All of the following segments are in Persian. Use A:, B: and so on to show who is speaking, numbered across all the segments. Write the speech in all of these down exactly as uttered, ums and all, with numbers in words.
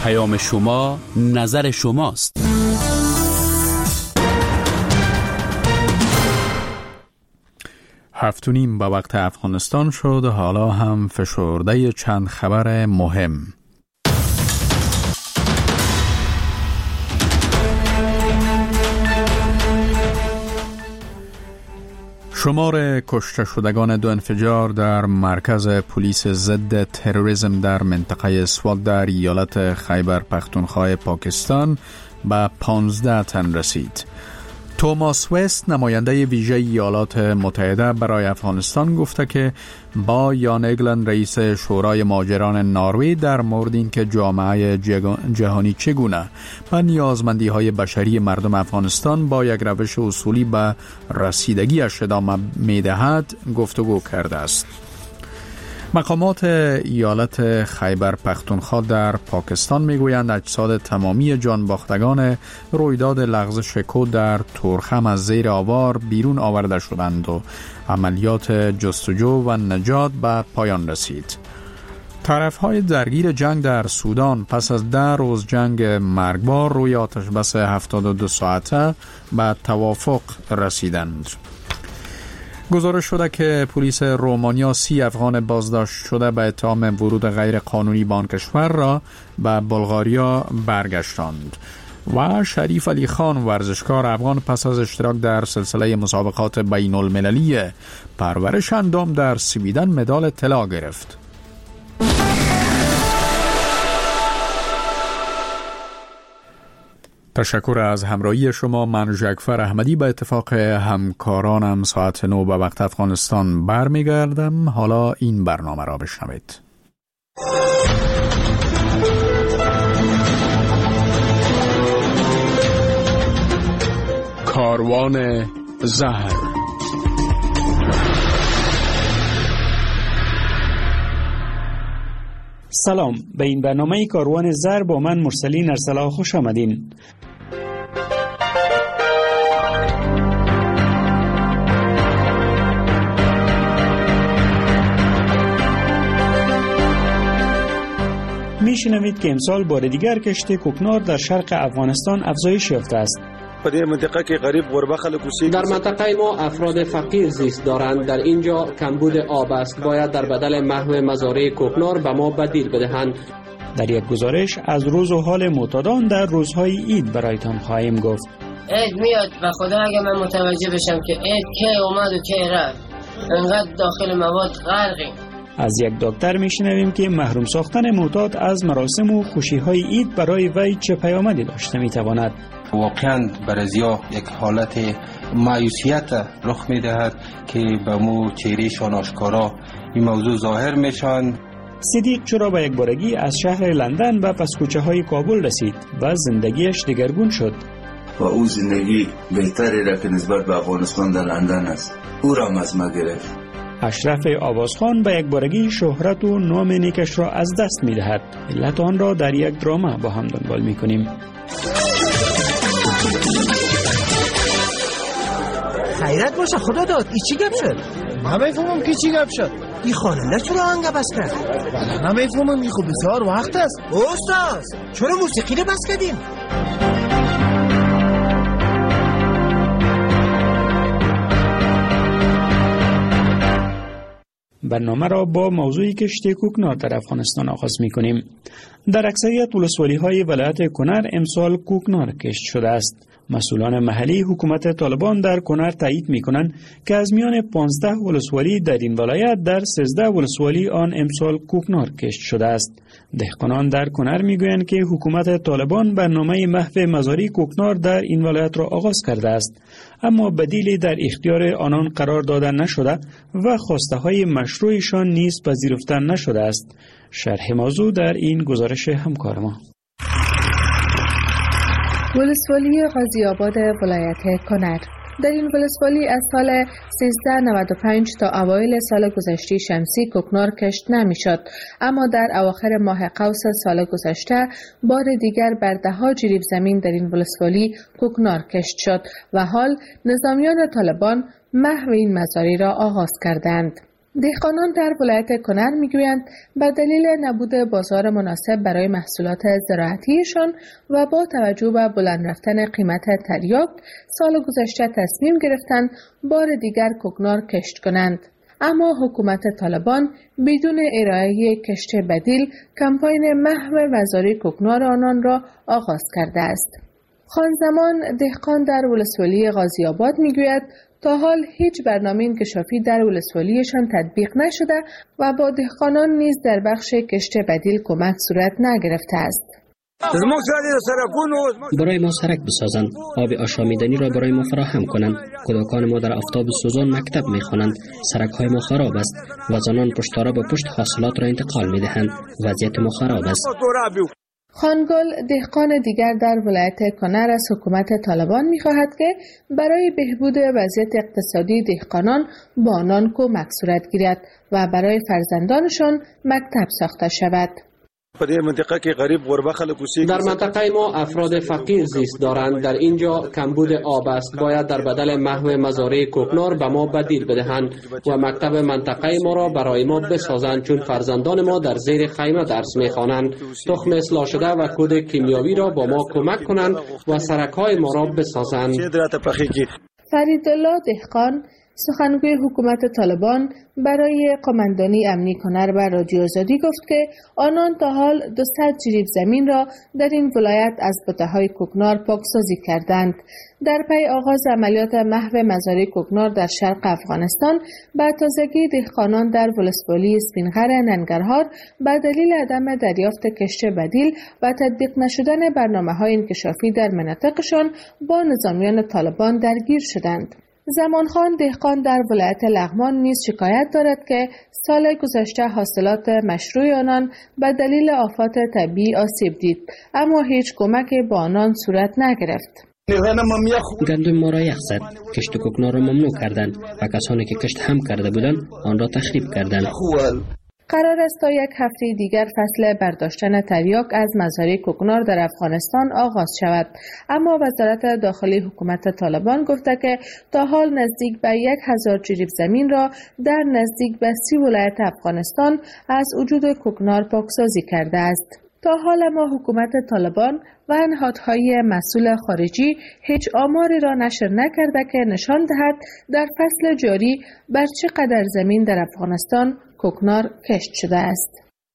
A: پیام شما نظر شماست.
B: هفت و نیم به وقت افغانستان شد. حالا هم فشرده چند خبر مهم. شمار کشته شدگان دو انفجار در مرکز پلیس ضد تروریسم در منطقه سوات در ایالت خیبر پختونخوا پاکستان به پانزده تن رسید. توماس وست، نماینده ویژه ایالات متحده برای افغانستان، گفته که با یان اگلند، رئیس شورای مهاجران نروژ، در مورد اینکه جامعه جهانی چگونه به نیازمندی‌های بشری مردم افغانستان با یک روش اصولی به رسیدگیش ادامه می‌دهد گفتگو کرده است. مقامات ایالت خیبر پختونخوا در پاکستان میگویند اجساد تمامی جانباختگان رویداد لغزش کد در تورخم از زیر آوار بیرون آورده شدند و عملیات جستجو و نجات به پایان رسید. طرف‌های درگیر جنگ در سودان پس از ده روز جنگ مرگبار روی آتشبس هفتاد و دو ساعته به توافق رسیدند. گزارش شده که پلیس رومانیا سی افغان بازداشت شده به اتهام ورود غیر قانونی به آن کشور را به بلغاریا برگشتاند. و شریف علی خان، ورزشکار افغان، پس از اشتراک در سلسله مسابقات بین المللی پرورش اندام در سویدن مدال طلا گرفت. تشکر از همراهی شما. من جعفر احمدی به اتفاق همکارانم ساعت نو به وقت افغانستان برمیگردم. حالا این برنامه را بشنوید.
C: کاروان زهر.
D: سلام، به این برنامه کاروان زهر با من مرسلین ارسلا خوش آمدین. میشنوید که امسال بار دیگر کشت کوکنار در شرق افغانستان افزایش یافته است.
E: در منطقه که غریب غربه خلق
F: در منطقه ما افراد فقیر زیست دارند. در اینجا کمبود آب است. باید در بدل محو مزارع کوکنار به ما بدیل بدهند.
D: در یک گزارش از روز و حال معتادان در روزهای عید برایتان خواهیم گفت.
G: عید میاد و خدا اگه من متوجه بشم که عید کی اومد و کی رفت، انقدر داخل مواد غرقیم.
D: از یک دکتر میشنویم که محروم ساختن معتاد از مراسم و خوشی‌های عید برای وی چه پیامدی داشته میتواند.
H: واقعا برازیا یک حالت مایوسیت رخ میدهد که به مو چهرهشان آشکارا این موضوع ظاهر میشن.
D: صدیق چرا به یک بارگی از شهر لندن و پس کوچه های کابل رسید و زندگیش دگرگون شد.
I: و او زندگی بهتری را که نسبت به افغانستان در لندن است او را مزمه گرفت.
D: اشرف آوازخان به یک بارگی شهرت و نام نیکش را از دست می دهد. علت آن را در یک دراما با هم دنبال می کنیم.
J: خیرت باشه خدا داد. ای چی گپ شد؟
K: من میفهمم که چی گپ شد.
J: ای خواننده چرا آهنگ بس کرد؟
K: من میفهمم ای خوب بسیار وقت است.
J: استاد چرا موسیقی رو بس کردین؟
D: برنامه را با موضوع کشت کوکنار در افغانستان آغاز می کنیم. در اکثریت ولسوالی‌های ولایت کنر امسال کوکنار کشت شده است. مسئولان محلی حکومت طالبان در کنر تایید می کنند که از میان پانزده ولسوالی در این ولایت در سیزده ولسوالی آن امسال کوکنار کشت شده است. دهقانان در کنر می گویند که حکومت طالبان برنامه محو مزارع کوکنار در این ولایت را آغاز کرده است، اما بدیلی در اختیار آنان قرار داده نشده و خواسته های مشروعشان نیز پذیرفته نشده است. شرح موضوع در این گزارش همکار ما.
L: ولسوالی غازی آباد ولایت کنر. در این ولسوالی از سال سیزده نود و پنج تا اوایل سال گذشته شمسی کوکنار کشت نمیشد، اما در اواخر ماه قوس سال گذشته بار دیگر بر ده‌ها جریب زمین در این ولسوالی کوکنار کشت شد و حال نظامیان طالبان محو این مزارع را آغاز کردند. دهقانان در ولایت کنر میگویند به دلیل نبود بازار مناسب برای محصولات زراعتیشان و با توجه به بلند رفتن قیمت تریاک سال گذشته تصمیم گرفتند بار دیگر کوکنار کشت کنند. اما حکومت طالبان بدون ارائه کشت بدیل کمپاین محو وزاری کوکنار آنان را آغاز کرده است. خانزمان دهقان در ولسوالی غازی آباد میگوید تا حال هیچ برنامه انکشافی در ولسوالیشان تطبیق نشده و با دهقانان نیز در بخش کشت بدیل کمک صورت نگرفته است.
M: برای ما سرک بسازند، آب آشامیدنی را برای ما فراهم کنند. کودکان ما در آفتاب سوزان مکتب می‌خوانند. سرک‌های ما خراب است و زنان پشتارا به پشت حاصلات را انتقال می‌دهند. وضعیت ما خراب است.
L: خانگل دهقان دیگر در ولایت کنر از حکومت طالبان می‌خواهد که برای بهبود وضعیت اقتصادی دهقانان با آنان کمک صورت گیرد و برای فرزندانشان مکتب ساخته شود.
F: در منطقه ما افراد فقیر زیست دارند. در اینجا کمبود آب است. باید در بدل محو مزارع کوکنار به ما بدیل بدهند و مکتب منطقه ما را برای ما بسازند، چون فرزندان ما در زیر خیمه درس می‌خوانند. تخم اصلاح شده و کود کیمیاوی را با ما کمک کنند و سرک‌های ما را بسازند.
L: فریدالله دهقان سخنگوی حکومت طالبان برای قماندانی امنی کنر به رادیو آزادی گفت که آنان تا حال دویست جریب زمین را در این ولایت از بته‌های کوکنار پاکسازی کردند. در پی آغاز عملیات محو مزارع کوکنار در شرق افغانستان به تازگی دهقانان در ولسوالی سپینغر ننگرهار به دلیل عدم دریافت کشت بدیل و تطبیق نشدن برنامه‌های انکشافی در مناطقشان با نظامیان طالبان درگیر شدند. زمانخان دهقان در ولایت لغمان نیز شکایت دارد که سال گذشته حاصلات مشروع آنان به دلیل آفات طبیعی آسیب دید، اما هیچ کمک با آنان صورت نگرفت.
M: گندم ما را یخ زد، کشت کوکنار را ممنوع کردند و کسانی که کشت هم کرده بودند آن را تخریب کردند.
L: قرار است تا یک هفته دیگر فصل برداشتن تریاک از مزارع کوکنار در افغانستان آغاز شود، اما وزارت داخلی حکومت طالبان گفته که تا حال نزدیک به یک هزار جریب زمین را در نزدیک به سی ولایت افغانستان از وجود کوکنار پاکسازی کرده است. تا حال اما حکومت طالبان و نهادهای مسئول خارجی هیچ آماری را نشر نکرده که نشان دهد در فصل جاری بر چقدر زمین در افغانستان کوکنار کشت شده است.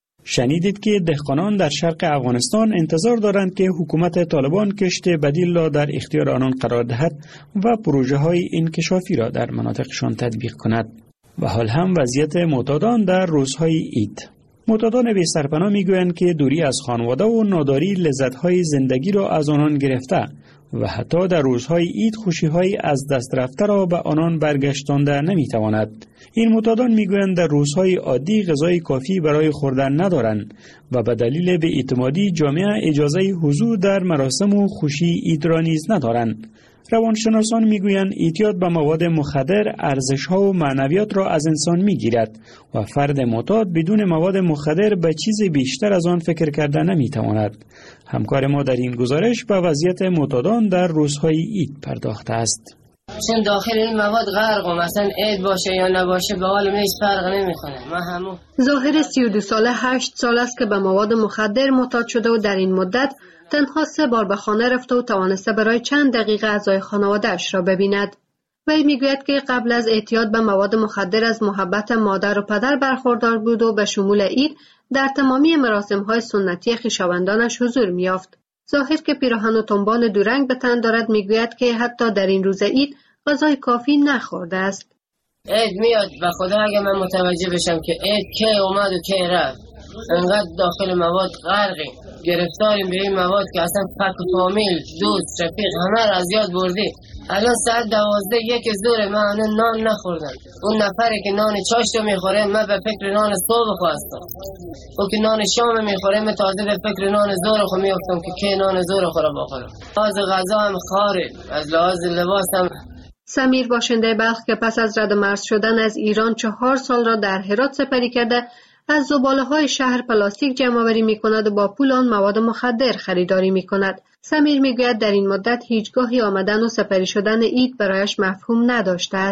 D: شنیدید که دهقانان در شرق افغانستان انتظار دارند که حکومت طالبان کشت بدیل را در اختیار آنان قرار دهد و پروژه های انکشافی را در مناطقشان تطبیق کند. و حال هم وضعیت معتادان در روزهای عید. معتادان بی سرپناه میگویند که دوری از خانواده و ناداری لذت‌های زندگی را از آنان گرفته و حتی در روزهای عید خوشی‌های از دست رفته را به آنان برگشتانده نمی‌تواند. این معتادان میگویند در روزهای عادی غذای کافی برای خوردن ندارند و به دلیل بی‌اعتمادی جامعه اجازه حضور در مراسم و خوشی عید را نیز ندارند. روانشناسان میگویند اعتیاد به مواد مخدر ارزش‌ها و معنویات را از انسان میگیرد و فرد معتاد بدون مواد مخدر به چیز بیشتر از آن فکر کرده نمیتواند. همکار ما در این گزارش به وضعیت معتادان در روزهای عید پرداخته است.
G: چون داخل این مواد غرق و مثلا عید باشه یا نباشه به حال میش فرق نمیکنه. ما همون
N: ظاهر سی و دو ساله هشت سال است که به مواد مخدر معتاد شده و در این مدت تنها سه بار به خانه رفته و توانسته برای چند دقیقه اعضای خانواده‌اش را ببیند. وی میگوید که قبل از اعتیاد به مواد مخدر از محبت مادر و پدر برخوردار بود و به شمول عید در تمامی مراسم‌های سنتی خویشاوندانش حضور می‌یافت. ظاهر که پیراهن و تنبان دورنگ به تن دارد میگوید که حتی در این روز عید غذای کافی نخورده است.
G: عید میاد و خدا اگه من متوجه بشم که عید کی اومد و کی رفت، انقدر داخل مواد غرقیم، گرفتاریم به این مواد که اصلا فک و فامیل، دوست، رفیق همه را از یاد بردیم. الان ساعت دوازده یک ظهر من الان نان نخوردم. اون نفری که نان چاشتو میخوره من به فکر نان صبح خواستم. او که نان شام میخوره من تازه به فکر نان ظهر خو میافتم که کی نان ظهر خورا بخورم. از غذا هم خاره، از لحاظ لباس هم.
N: سمیر باشنده بلخ که پس از رد و مرز شدن از ایران چهار سال را در هرات سپری کرده، از زباله‌های شهر پلاستیک جمع‌آوری می‌کند و با پول آن مواد مخدر خریداری می‌کند. سمیر می‌گوید در این مدت هیچگاهی آمدن و سپری شدن عید برایش مفهوم نداشته است.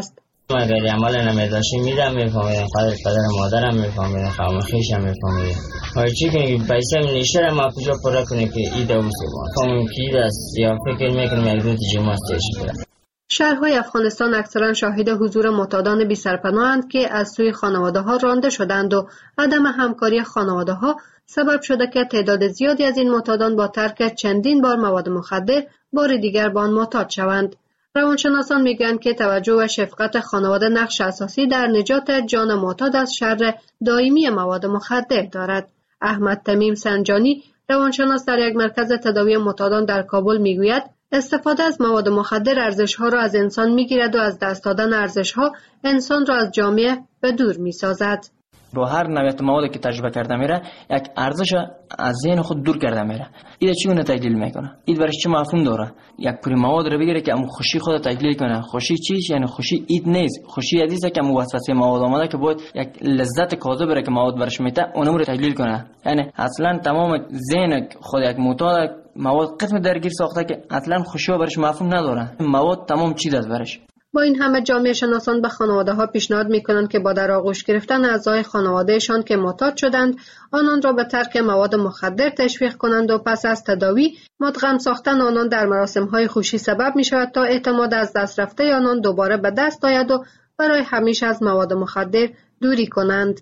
O: اگر عمل نمیداشی میدم میفهمیدم، قدر پدر مادرم میفهمیدم، خواهم خیشم میفهمیدم. ولی چی کنی که پیسه نیشه را ما کجا پره کنی که ایده اوسه با فهمیم که ایده است یا فکر میکنیم یک روز جمعه شده.
N: شهرهای افغانستان اکثرا شاهد حضور معتادان بی سرپناهند که از سوی خانواده ها رانده شدند و عدم همکاری خانواده ها سبب شده که تعداد زیادی از این معتادان با ترک چندین بار مواد مخدر بار دیگر با آن معتاد شوند. روانشناسان میگویند که توجه و شفقت خانواده نقش اساسی در نجات جان معتاد از شر دائمی مواد مخدر دارد. احمد تمیم سنجانی، روانشناس در یک مرکز تداوی معتادان در کابل میگوید استفاده از مواد مخدر ارزش‌ها را از انسان می‌گیرد و از دست دادن ارزش‌ها انسان را از جامعه به دور می‌سازد.
P: با هر نوعیت موادی که تجربه کرده میره یک ارزش از ذهن خود دور کرده میره. این چگونه تحلیل میکنه؟ این برش چه مفهوم داره؟ یک پوری مواد رو بگیره که ام خوشی خود تحلیل کنه. خوشی چیز یعنی خوشی اید نیست. خوشی حدیثه که ام وسوسه مواد آمده که باید یک لذت کاذب بره که مواد برش میته اونم رو تحلیل کنه. یعنی اصلا تمام ذهن خود یک معتاد مواد قسم درگیر ساخته که اصلا خوشی برش مفهوم نداره. مواد تمام چیز است برش.
N: با این همه جامعه شناسان به خانواده ها پیشنهاد میکنند که با در آغوش گرفتن اعضای خانوادهشان که معتاد شدند آنان را به ترک مواد مخدر تشویق کنند و پس از تداوی مدغم ساختن آنان در مراسم های خوشی سبب می شود تا اعتماد از دست رفته آنان دوباره به دست آید و برای همیشه از مواد مخدر دوری کنند.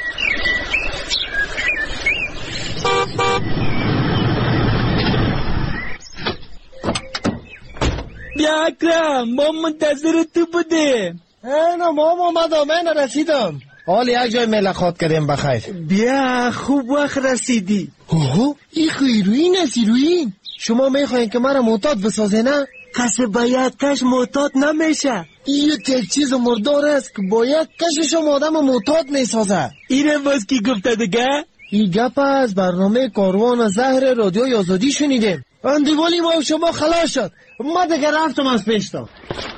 Q: بیا اکرم، ما منتظر تو بودیم.
K: اینا ما اومدم، من رسیدم. حال یک جای ملاقات کردیم بخیر.
Q: بیا خوب وقت رسیدی.
K: اوه این خیروین است ایروین. شما میخواین که مرا معتاد بسازه نه؟
Q: کسی با یک کش معتاد نمیشه.
K: این یک چیز مردار است که با یک کشش آدم معتاد میسازه.
Q: اینه باز کی گفته دیگه؟
K: این گپ از برنامه کاروان زهر رادیوی آزادی شنیدیم. اندیوالی ما شما خلاص شد. ما دیگه رفتم از پیشتا.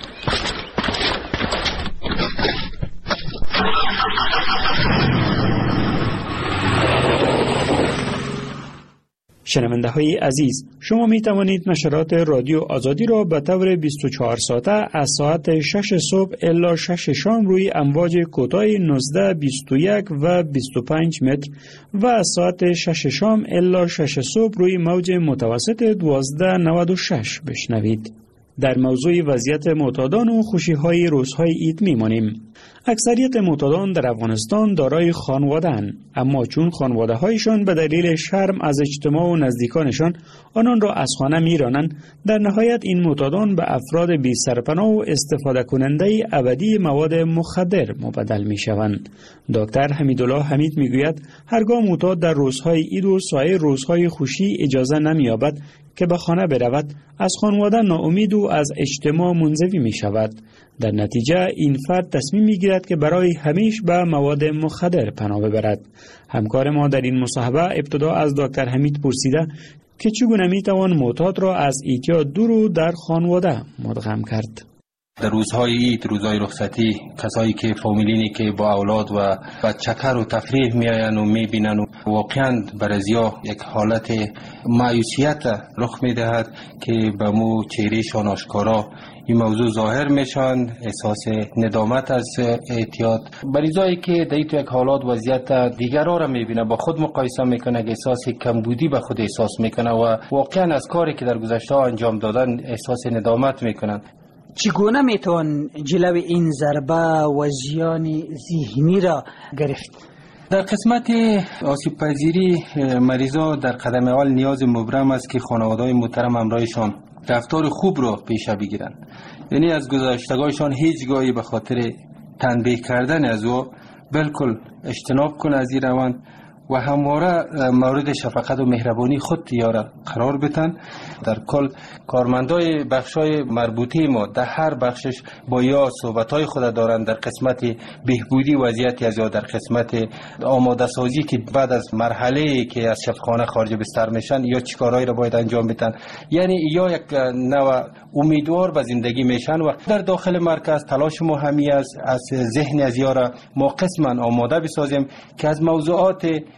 D: شنونده های عزیز، شما می توانید نشرات رادیو آزادی را به طور بیست و چهار ساعته از ساعت شش صبح الی شش شام روی امواج کوتاه نوزده، بیست و یک و بیست و پنج متر و از ساعت شش شام الی شش صبح روی موج متوسط دوازده نود و شش بشنوید. در موضوع وضعیت معتادان و خوشی‌های روزهای عید می‌مانیم. اکثریت معتادان در افغانستان دارای خانواده‌اند، اما چون خانواده‌هایشان به دلیل شرم از اجتماع و نزدیکانشان آنان را از خانه می‌رانند، در نهایت این معتادان به افراد بی سرپناه و استفاده کننده ابدی مواد مخدر مبدل می‌شوند. دکتر حمیدالله حمید می‌گوید هرگاه معتاد در روزهای عید و سایر روزهای خوشی اجازه نمی‌یابد که به خانه برود، از خانواده ناامید و از اجتماع منزوی می شود. در نتیجه این فرد تصمیم می گیرد که برای همیشه به مواد مخدر پناه ببرد. همکار ما در این مصاحبه ابتدا از دکتر حمید پرسیده که چگونه می توان معتاد را از اعتیاد دور و در خانواده مدغم کرد.
H: در روزهای عید، روزهای رخصتی، کسایی که فامیلینی که با اولاد و با چکر و تفریح میآیند و میبینند و واقعا برازیا یک حالت مایوسیت رخ میدهد که به مو چهرهشان آشکارا این موضوع ظاهر میشن، احساس ندامت از اعتیاد. بریزایی که در تو یک حالات وضعیت دیگرها را میبینه با خود مقایسه میکنه، احساس کمبودی به خود احساس میکنه و واقعا از کاری که در گذشته انجام دادن احساس ندامت میکنن.
Q: چگونه میتوان جلو این ضربه و زیان ذهنی را گرفت؟
H: در قسمت آسیب پذیری مریضا در قدم اول نیاز مبرم است که خانواده‌های محترم همراهشان رفتار خوب را پیش بگیرند. یعنی از گذشتگاهشان هیچگاهی به خاطر تنبیه کردن از او بالکل اجتناب کنه از این روند و همواره مورد شفقت و مهربانی خود تیاره قرار بتن. در کل کارمندای بخشای مربوطه ما در هر بخشش با یا صحبتای خود دارند در قسمت بهبودی وضعیت از یا در قسمت آماده سازی که بعد از مرحله که از شفاخانه خارج بستر میشن یا چیکارایی را باید انجام بدن، یعنی یا یک نوع امیدوار به زندگی میشن و در داخل مرکز تلاش ما همی است از ذهن از یارا ما قسما آماده بسازیم که از موضوعات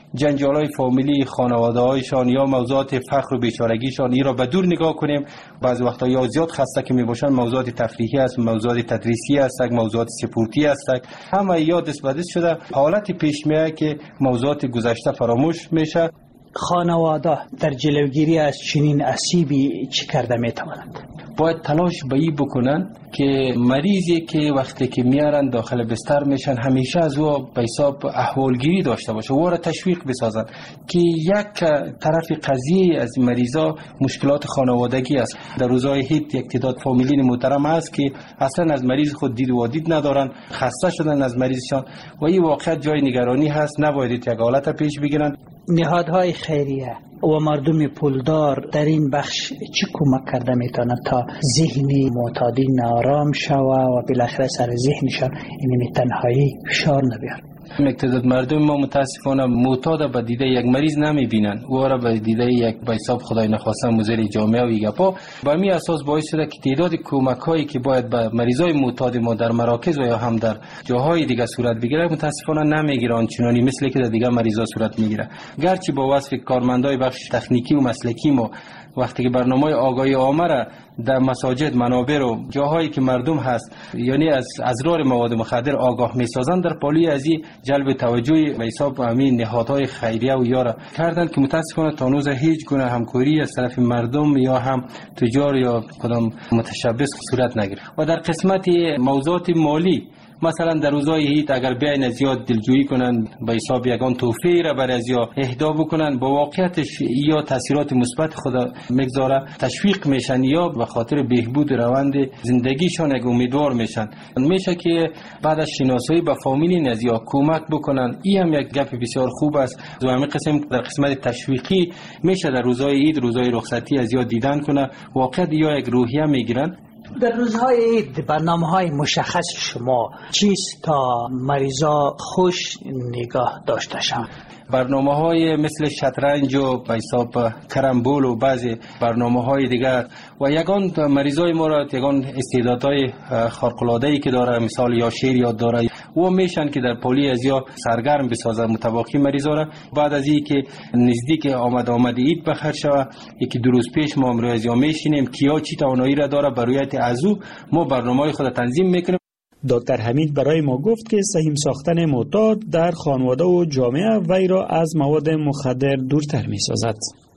H: جنجال‌های فامیلی خانواده‌هایشان یا موضوعات فقر و بیچارگیشان این را به دور نگاه کنیم. بعضی وقتا یا زیاد خسته که میباشن موضوعات تفریحی است، موضوعات تدریسی است، موضوعات سپورتی است، همه یا دست به دست شده. حالت پیش میاد که موضوعات گذشته فراموش میشه.
Q: خانواده در جلوگیری از چنین اسیبی چی کرده میتوانند؟
H: باید تلاش به این بکنن که مریضی که وقتی که میارن داخل بستر میشن همیشه از او به حساب احوالگیری داشته باشه، او را تشویق بسازن که یک طرف قضیه از مریضا مشکلات خانوادگی است. در روزهای عید یک تعداد فامیلین محترم است که اصلا از مریض خود دید و دید ندارن، خسته شدن از مریضشان و این واقعا جای نگرانی هست. نباید یک حالت پیش بگیرن.
Q: نهادهای خیریه و مردم پولدار در این بخش چی کمک کرده میتونن تا ذهنی معتادین آرام شوه و بالاخره سر ذهنشان این تنهایی فشار نبیار؟
H: مقتدر مردم ما متاسفانه معتاد به دیده یک مریض نمیبینن، او را به دیده یک به حساب خدای نخواسته مضر جامعه و گپا. با می اساس باعث شده که تعداد کمک هایی که باید به مریضای معتاد ما در مراکز و یا هم در جاهای دیگه صورت بگیره متاسفانه نمیگیره آنچنانی مثل که در دیگه مریضا صورت میگیره. گرچه با وصف کارمندای بخش تکنیکی و مسلکی ما وقتی که برنامه آگاهی عامه را در مساجد، منابر و جاهایی که مردم هست یعنی از اضرار مواد مخدر آگاه میسازن، در پالی از این جلب توجه به حساب همین نهادهای خیریه و یارا کردن که متاسفانه تا هنوز هیچ گونه همکاری از طرف مردم یا هم تجار یا کدام متشبث صورت نگرفت. و در قسمت موضوعات مالی مثلا در روزهای عید اگر بیاین از زیاد دلجویی کنن به حساب یگان توفیه را برای از یا اهدا بکنن، با واقعیتش یا تاثیرات مثبت خدا میگذاره، تشویق میشن یا به خاطر بهبود روند زندگیشان یک امیدوار میشن. میشه که بعد از شناسایی با فامیل نزیا کمک بکنن. این هم یک گپ بسیار خوب است. و همین قسم در قسمت تشویقی میشه در روزهای عید، روزهای رخصتی از یا دیدن کنه، واقعا یا یک روحیه میگیرن.
Q: در روزهای عید برنامه های مشخص شما چیست تا مریضا خوش نگاه داشته شوند؟
H: برنامه های مثل شطرنج و به حساب کرمبول و بعضی برنامه های دیگر و یگان مریضای ما را یگان استعدادهای خارق العاده ای که داره، مثال یا شعر یاد داره و میشن که در پالی از یا سرگرم بسازن متواقی مریضا را. بعد از این که نزدیک آمد آمد عید بخیر شوه، یکی دو روز پیش ما امروز از یا میشینیم کیا چی توانایی را داره برای از او ما برنامه خود تنظیم میکنیم.
D: دکتر حمید برای ما گفت که سهیم ساختن معتاد در خانواده و جامعه وی را از مواد مخدر دورتر می سازد.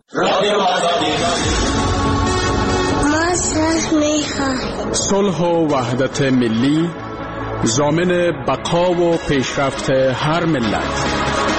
C: صلح و وحدت ملی ضامن بقا و پیشرفت هر ملت.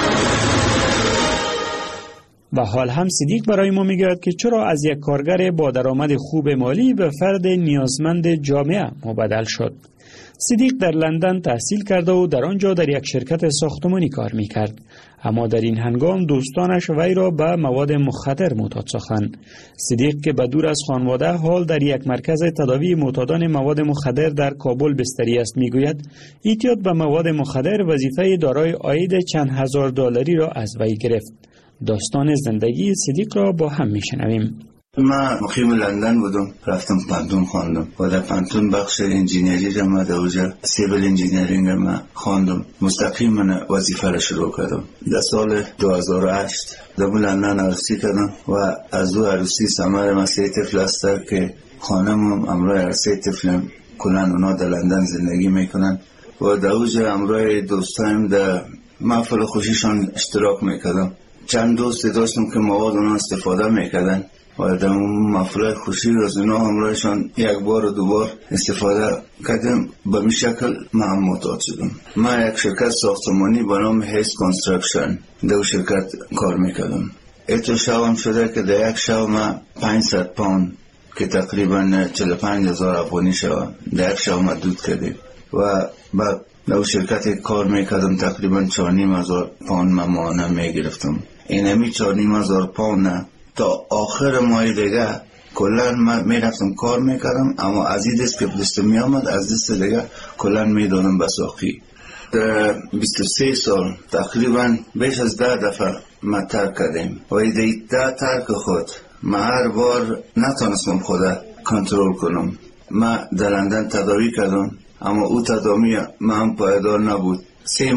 D: و حال هم صدیق برای ما میگوید که چرا از یک کارگر با درآمد خوب مالی به فرد نیازمند جامعه مبدل شد. صدیق در لندن تحصیل کرده و در آنجا در یک شرکت ساختمانی کار میکرد، اما در این هنگام دوستانش وی را به مواد مخدر معتاد ساختند. صدیق که به دور از خانواده حال در یک مرکز تداوی معتادان مواد مخدر در کابل بستری است میگوید اعتیاد به مواد مخدر وظیفه دارای عاید چند هزار دلاری را از وی گرفت. داستان زندگی صدیق را با هم میشنویم.
I: من مقیم لندن بودم، رفتم پانتون خواندم و در پانتون بخش انجینیری را ما در اوجا سیویل انجینیرینگ را ما خواندم. مستقیم من وظیفه را شروع کردم. در سال دو هزار و هشت در لندن عروسی کردم و از او عروسی ثمر ما سه طفل است که خانمم امروز هر سه طفلم کلن اونا در لندن زندگی میکنن و در اوجا امروز دوستایم در محفل خوشیشان اشتراک میکردم. چند دوست داشتم که مواد اونا استفاده میکردن و در محفل خوشی از اونا همراهشان یک بار و دو بار استفاده کردم. به می شکل من معتاد شدم. من یک شرکت ساختمانی به نام هیس کانستراکشن در شرکت کار میکردم. ایتو شوام شده که در یک شو من پانصد پوند که تقریبا چهل و پنج هزار افغانی شوه در یک شو من دود کردیم و بعد در شرکت کار میکردم تقریبا چهار و نیم هزار پوند من ماهانه میگرفتم. این همی چهار و نیم هزار پوند تا آخر ماه دیگه کلن من میرفتم کار میکردم، اما از این دست که دست میامد از دست دیگه کلن میدادم به ساقی. در بیست و سه سال تقریبا بیش از ده دفعه ما ترک کردیم و ایده ده ترک خود من هر بار نتونستم خدا کنترل کنم. من در لندن تداوی کردم اما او تداوی من پایدار نبود. سه ماه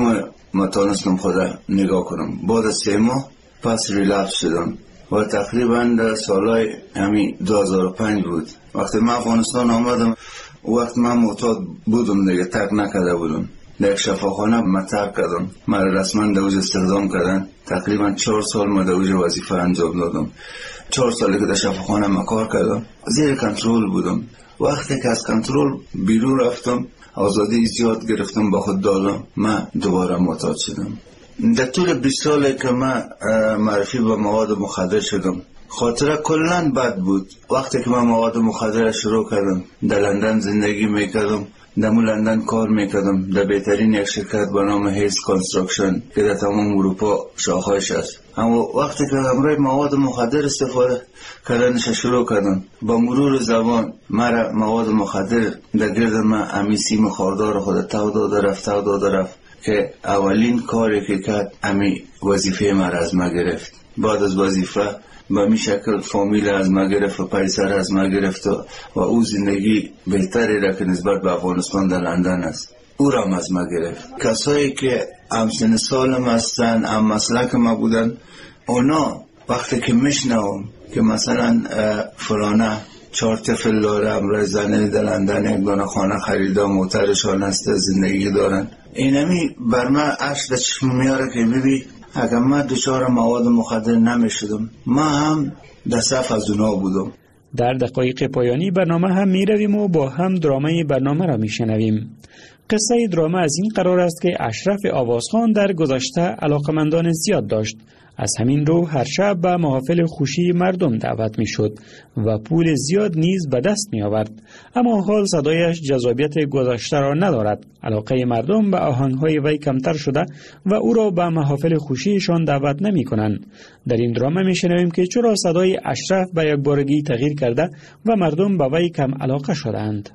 I: ما تانستم خدا نگاه کنم. بعد از سه ماه پس ریلپس شدم و تقریبا در سالای همین دو هزار و پنج بود وقتی من افغانستان آمدم. وقت من معتاد بودم دیگه، ترک نکرده بودم. در شفاخانه من ترک کردم، من رسما دوج استخدام کردن. تقریبا چهار سال من دوج وظیفه انجام دادم. چهار سالی که در شفاخانه من کار کردم زیر کنترل بودم. وقتی که از کنترل بیرون رفتم آزادی زیاد گرفتم با خود دادم، من دوباره معتاد شدم. در طول بیست سالی که من معرفی به مواد مخدر شدم خاطره کلن بد بود. وقتی که من مواد مخدر شروع کردم در لندن زندگی میکردم، در لندن کار میکردم در بهترین یک شرکت به نام هیز کانستراکشن که در تمام اروپا شاخه‌اش است. اما وقتی که همراه مواد مخدر استفاده کردنش شروع کردم، با مرور زمان مرا مواد مخدر در گرد من امی سیم خاردار خود تو داده رفت تو داده رفت که اولین کاری که کرد امی وظیفه مرا از ما گرفت. بعد از وظیفه به می شکل فامیل از ما گرفت و پریسر از ما گرفت و او زندگی بهتری را که نسبت به افغانستان در لندن است او را از ما گرفت. کسایی که همسن سالم هستن، هم مسلک ما بودن، اونا وقتی که میشنوم که مثلا فلانه چهار طفل داره، امرای زنه در لندن یک دانه خانه خریده، موترشان هسته، زندگی دارن، اینمی بر من عشق چشم میاره که ببین اگر من دچار مواد مخدر نمیشدم ما هم در صف از اونا بودم.
D: در دقایق پایانی برنامه هم می رویم و با هم درامه برنامه را می شنویم. قصه درامه از این قرار است که اشرف آوازخان در گذشته علاقمندان زیاد داشت. از همین رو هر شب به محافل خوشی مردم دعوت می شد و پول زیاد نیز به دست می آورد. اما حال صدایش جذابیت گذشته را ندارد. علاقه مردم به آهنگهای وی کمتر شده و او را به محافل خوشیشان دعوت نمی کنند. در این درامه می شنویم که چرا صدای اشرف به یک بارگی تغییر کرده و مردم به وی کم علاقه شدند.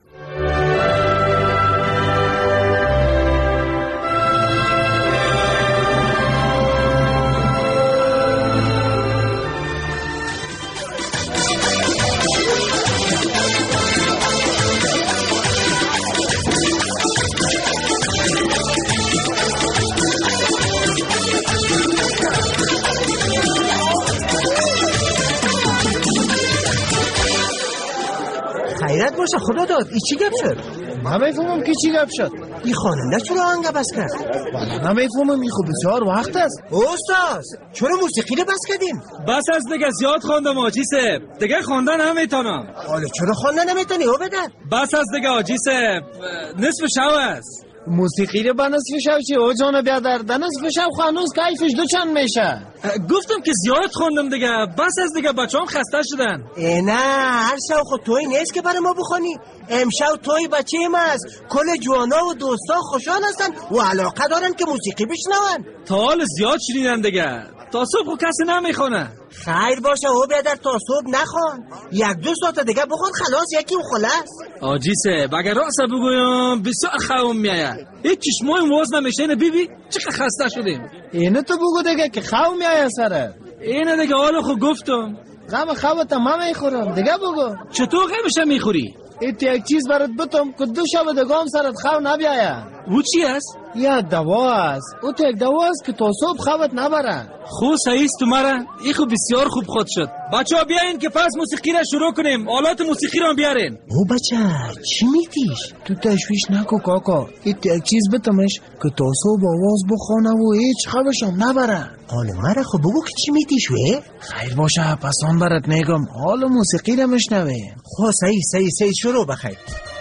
J: خیرت باشه خدا داد. ای چی گپ شد؟
K: نمیفهمم که چی گپ شد.
J: این خواننده چرا آهنگ بس کرد؟
K: والا نمیفهمم، این خوب بسیار وقت است.
J: استاد چرا موسیقی رو بس کردیم؟
R: بس از دیگه زیاد خواندم آجی سب، دیگه خواندن نمیتونم.
J: حالا چرا خواندن نمیتونی؟ او بدن
R: بس از دیگه آجی سب، نصف شو است.
K: موسیقی رو به نصف شو چی؟ او جانو بیادر در نصف شو خانوز کیفش دو چند میشه.
R: گفتم که زیاد خوندم دیگه، بس از دیگه بچه هم خسته شدن.
J: نه هر شو خود توی نیست که برای ما بخونی. امشب توی بچه ما است، کل جوانا و دوستا خوشحال هستن و علاقه دارن که موسیقی بشنون.
R: تا حال زیاد شنیدن دیگه، تا صبح کسی نمیخونه.
J: خیر باشه او بیادر تا صبح نخوان، یک دو ساعت دیگه بخون خلاص یکی و خلاص.
R: آجیسه بگر راست بگویم بسیار خوام میاید، هیچ چشمای موز نمیشه. اینه بی بی چقدر خسته شدیم.
K: اینه تو بگو دیگه که خوام میاید سره.
R: اینه دیگه حالا خود گفتم
K: غم خوابت من میخورم دیگه بگو.
R: چطور غمش میخوری؟
K: ایت یک چیز برات بتم که دو شب دگام سرت خو نبیاید.
R: او چی است؟
K: یا دوا است. او تو یک دوا است که تا صبح خوابت نبره.
R: خوب صحیح است مرا. این خوب بسیار خوب خود شد. بچه ها بیاین که پس موسیقی را شروع کنیم. آلات موسیقی را بیارین.
J: او بچه چی میتیش؟
K: تو تشویش نکو کاکا. ایت یک چیز بتمش که تا صبح آواز بخونه و هیچ خوابشم نبره.
J: حالا مرا خب بگو که چی میتیش وی؟
K: خیر باشه پس آن برات میگم. حالا موسیقی را مشنوه.
J: خب صحیح صحیح صحیح شروع بخیر.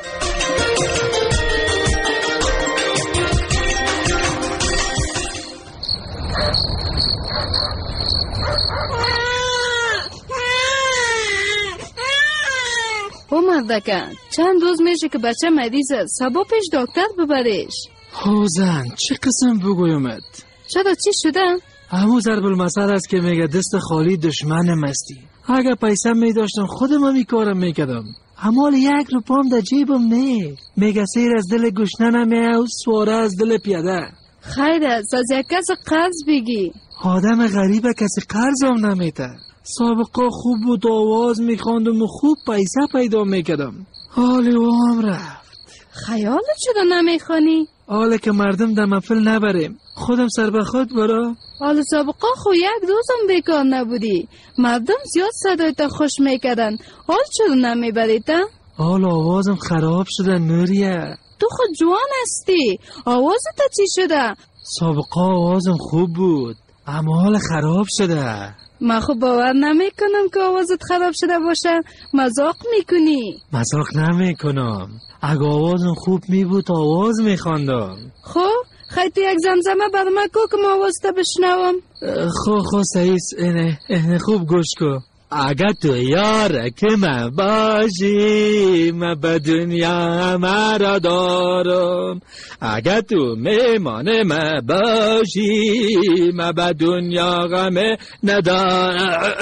S: او مردکه چند روز میشه که بچه مریضه، سبا پیش دکتر ببریش.
R: حوزن چه قسم بگویمت؟
S: چرا چی شده؟
R: همون ضرب المثل است که میگه دست خالی دشمن مستی. اگه پیسه میداشتم خودم هم این کارم میکردم، اما یک روپام در جیبم نه. میگه سیر از دل گشنه نمیه و سواره از دل پیاده.
S: خیر است از یک کس قرض بگی.
R: آدم غریبه کسی قرض هم نمیته. سابقا خوب بود، آواز میخواندم و خوب پیسه پیدا میکردم. حالی و هم رفت.
S: خیال چرا نمیخوانی؟
R: حالا که مردم در محفل نبریم، خودم سر به خود برا.
S: حال سابقا خو یک روزم بیکار نبودی. مردم زیاد صدای تا خوش میکردن. حال چرا نمیبری تا؟
R: حال آوازم خراب شده نوریه.
S: تو خود جوان هستی. آوازت چی شده؟
R: سابقا آوازم خوب بود اما حال خراب شده.
S: من خب باور نمیکنم که آوازت خراب شده باشه. مذاق میکنی.
R: مذاق نمیکنم. اگه آوازم خوب می بود آواز میخواندم.
S: خب خیلی یک زمزمه بر من کو که آواز تا بشنوم.
R: خب خب سعیس اینه اینه خوب گوش کو. اگه تو یار که من باشی من به دنیا مرا دارم. اگه تو میمان من باشی من به دنیا غم ندارم.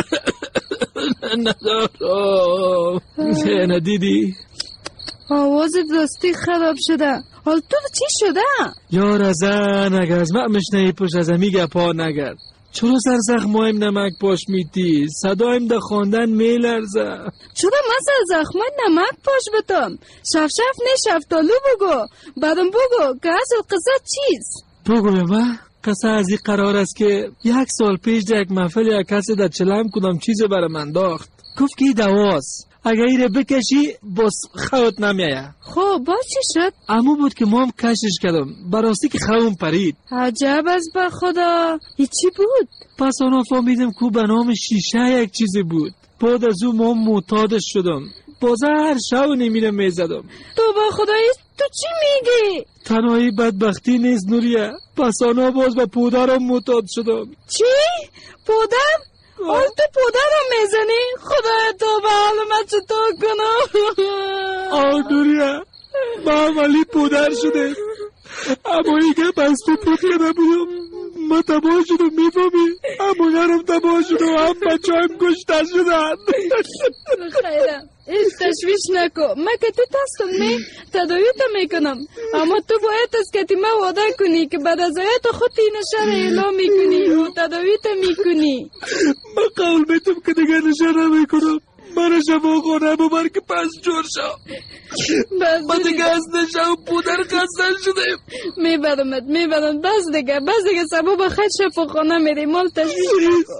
R: ندارم. اینه دیدی؟
S: آوازت راستی خراب شده. حال تو چی شده؟
R: یار زن اگه از من مشنهی پشت از میگه پا نگرد. چرا سر زخمایم نمک پاش میتی؟ صدایم ده خواندن میلرزه.
S: چرا من سر زخمای نمک پاش بتم؟ شف شف نه شفتالو بگو. بعدم بگو که اصل قصه چیست؟
R: بگو من قصه از این قرار است که یک سال پیش در یک محفل یک کسی در چلم کدام چیز برام انداخت. گفت که دواست اگه ایره بکشی باز خوت نمیایه.
S: خب با چی شد؟
R: امو بود که ما هم کشش کردم براستی که خوم پرید.
S: عجب از با خدا. ای چی بود؟
R: پس آنها فهمیدم که به نام شیشه یک چیزی بود. بعد از او ما معتادش شدم. باز هر شب نمیره میزدم.
S: تو با خدایی تو چی میگی؟
R: تنهایی بدبختی نیست نوریه. پس آنها باز به پودرم معتاد شدم.
S: چی؟ پودر؟ حال تو پودر رو میزنی؟ خدا تو به حال من چطور کنم؟
R: آه نوریه ما عملی پودر شده اما این که بس تو پود کرده بودم ما تباه شدم میفهمی؟ اما نرم تباه شدم هم بچه هایم کشته شدن.
S: خیرم ایش تشویش نکو. من که تو تستم می تداویت میکنم اما تو باید از که ما وعده کنی که بعد از آیت خود این نشان اعلام میکنی و تداویت میکنی.
R: من قول میتم که دیگه نشان نمیکنم. من شما خونه ببر که پس جور شو. ما دیگه از نشان پودر خستن شدیم.
S: میبرمت میبرم بس دیگه بس دیگه سبا با خد شفا خانه میریم. مال تشویش نکو.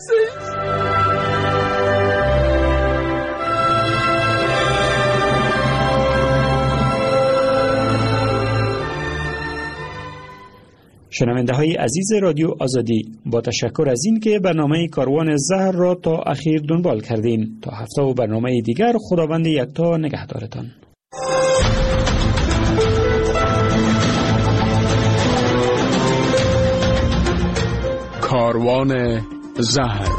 D: شنونده های عزیز رادیو آزادی، با تشکر از این که برنامه کاروان زهر را تا اخیر دنبال کردین. تا هفته و برنامه دیگر خداوند یکتا نگهدارتان.
C: کاروان زهر.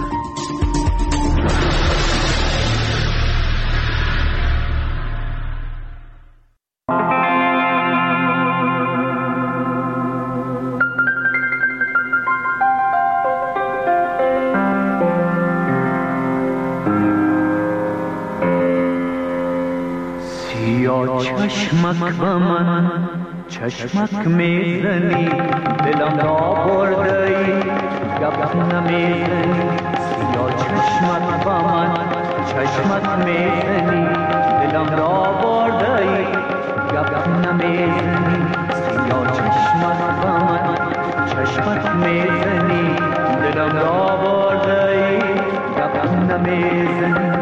T: چشمک با من چشمک میزنی دلم را بردی گپ نمیزنی. سیاه چشمک با من چشمک میزنی دلم را بردی گپ نمیزنی. سیاه چشمک با من چشمک میزنی دلم را بردی گپ نمیزنی.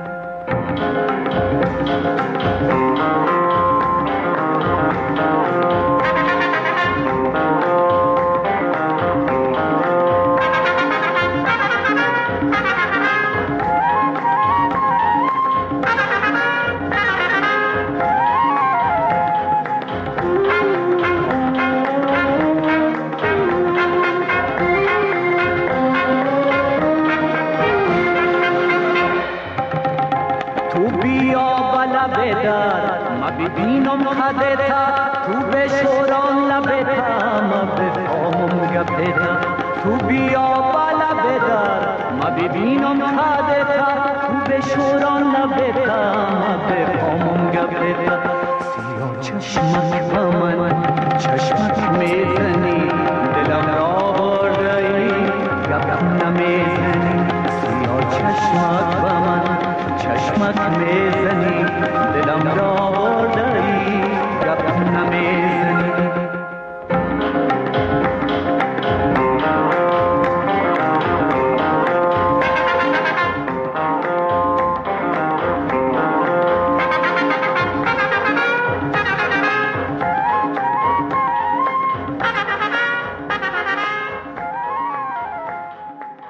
T: ببینم خدتا تو بشوران لبتا ما بفهمم گپتا. تو بیا بالا بدار ما ببینم خدتا تو بشوران لبتا ما بفهمم گپتا. سیاه چشمک با من چشمک میزنی